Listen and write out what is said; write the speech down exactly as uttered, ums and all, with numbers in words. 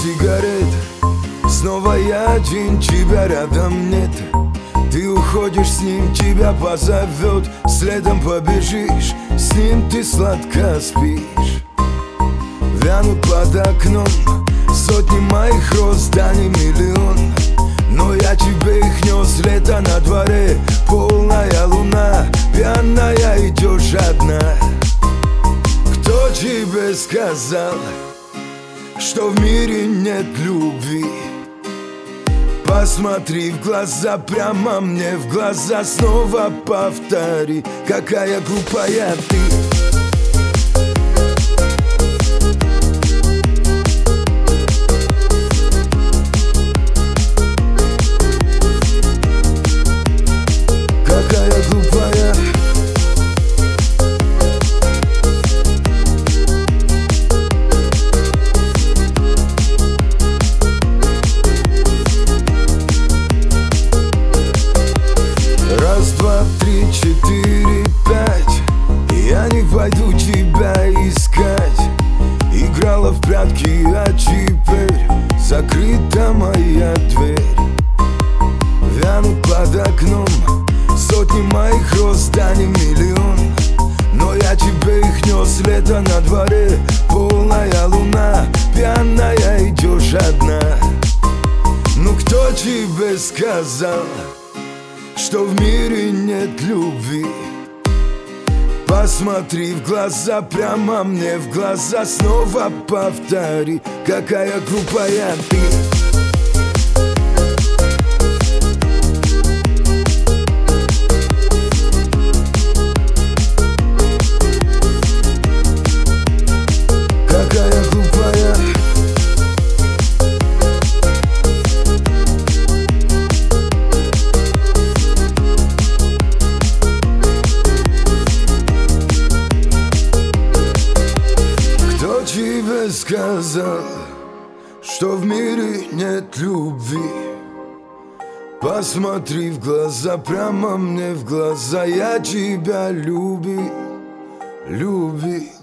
сигарет. Снова я один, тебя рядом нет. Ты уходишь с ним, тебя позовет. Следом побежишь, с ним ты сладко спишь. Вянут под окном сотни моих роз, да не миллион. Но я тебе их нес, лето на дворе, полная луна, пьяная идешь одна. Кто тебе сказал, что в мире нет любви? Посмотри в глаза, прямо мне в глаза, снова повтори, какая глупая ты. Четыре, пять, я не пойду тебя искать. Играла в прятки, а теперь закрыта моя дверь. Вянут под окном сотни моих роз, да не миллион. Но я тебе их нес, лето на дворе, полная луна, пьяная идешь одна. Ну кто тебе сказал, что в мире нет любви? Посмотри в глаза, прямо мне в глаза, снова повтори, какая глупая ты. Тебе сказал, что в мире нет любви? Посмотри в глаза, прямо мне в глаза, я тебя люби, люби.